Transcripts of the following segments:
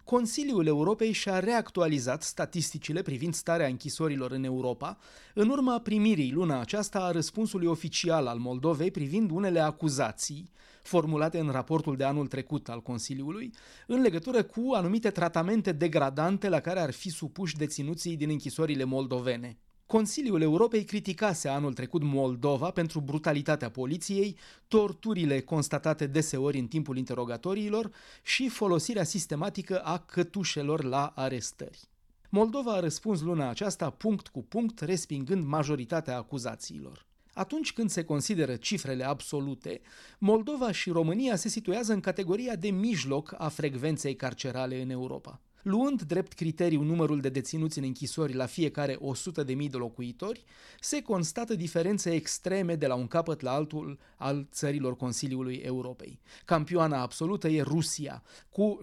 Consiliul Europei și-a reactualizat statisticile privind starea închisorilor în Europa, în urma primirii luna aceasta a răspunsului oficial al Moldovei privind unele acuzații formulate în raportul de anul trecut al Consiliului, în legătură cu anumite tratamente degradante la care ar fi supuși deținuții din închisorile moldovene. Consiliul Europei criticase anul trecut Moldova pentru brutalitatea poliției, torturile constatate deseori în timpul interogatoriilor și folosirea sistematică a cătușelor la arestări. Moldova a răspuns luna aceasta punct cu punct, respingând majoritatea acuzațiilor. Atunci când se consideră cifrele absolute, Moldova și România se situează în categoria de mijloc a frecvenței carcerale în Europa. Luând drept criteriu numărul de deținuți în închisori la fiecare 100.000 de locuitori, se constată diferențe extreme de la un capăt la altul al țărilor Consiliului Europei. Campioana absolută e Rusia, cu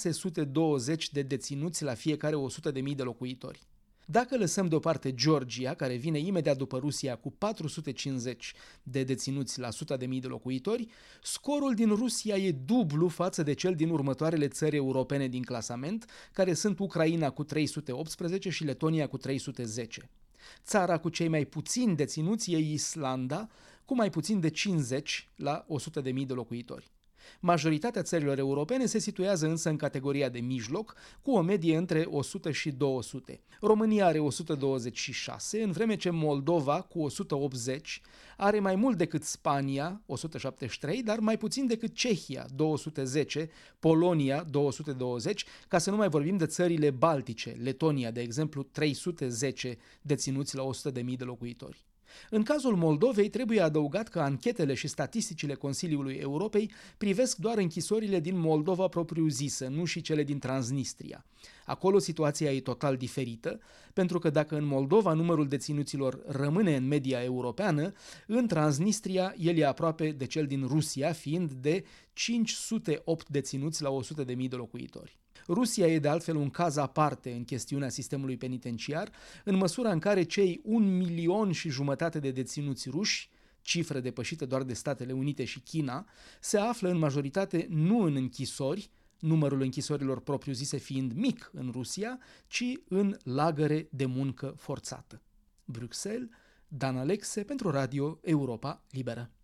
620 de deținuți la fiecare 100.000 de locuitori. Dacă lăsăm deoparte Georgia, care vine imediat după Rusia cu 450 de deținuți la 100.000 de locuitori, scorul din Rusia e dublu față de cel din următoarele țări europene din clasament, care sunt Ucraina cu 318 și Letonia cu 310. Țara cu cei mai puțini deținuți e Islanda, cu mai puțin de 50 la 100.000 de locuitori. Majoritatea țărilor europene se situează însă în categoria de mijloc, cu o medie între 100 și 200. România are 126, în vreme ce Moldova, cu 180, are mai mult decât Spania, 173, dar mai puțin decât Cehia, 210, Polonia, 220, ca să nu mai vorbim de țările baltice, Letonia, de exemplu, 310 deținuți la 100.000 de locuitori. În cazul Moldovei trebuie adăugat că anchetele și statisticile Consiliului Europei privesc doar închisorile din Moldova propriu-zisă, nu și cele din Transnistria. Acolo situația e total diferită, pentru că dacă în Moldova numărul deținuților rămâne în media europeană, în Transnistria el e aproape de cel din Rusia, fiind de 508 deținuți la 100.000 de locuitori. Rusia e de altfel un caz aparte în chestiunea sistemului penitenciar, în măsura în care cei 1,5 milion de deținuți ruși, cifră depășită doar de Statele Unite și China, se află în majoritate nu în închisori, numărul închisorilor propriu-zise fiind mic în Rusia, ci în lagăre de muncă forțată. Bruxelles, Dan Alexe pentru Radio Europa Liberă.